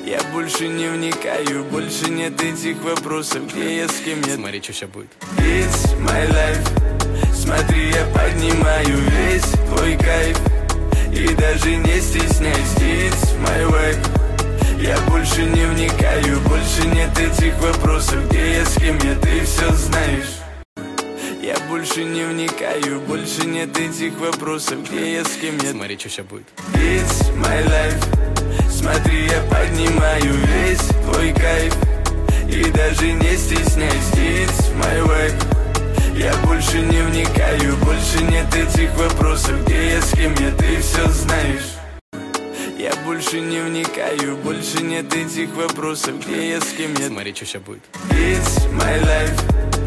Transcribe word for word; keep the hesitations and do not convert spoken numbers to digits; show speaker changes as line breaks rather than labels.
Я больше не вникаю, больше нет этих вопросов, где я, с кем я.
Смотри, что сейчас будет.
It's my life. Смотри, я поднимаю весь твой кайф. И даже не стесняйся, it's my vibe. Я больше не вникаю, больше нет этих вопросов, где я, с кем я, ты все знаешь. Я больше не вникаю, больше нет этих вопросов, где я, с кем я.
Смотри, что сейчас будет.
It's my life. Смотри, я поднимаю весь твой кайф. И даже не стесняйся, it's my vibe. Я больше не вникаю, больше нет этих вопросов, где я, с кем я, ты все знаешь. Я больше не вникаю, больше нет этих вопросов, где я, с кем я.
Смотри, что сейчас будет.
It's my life.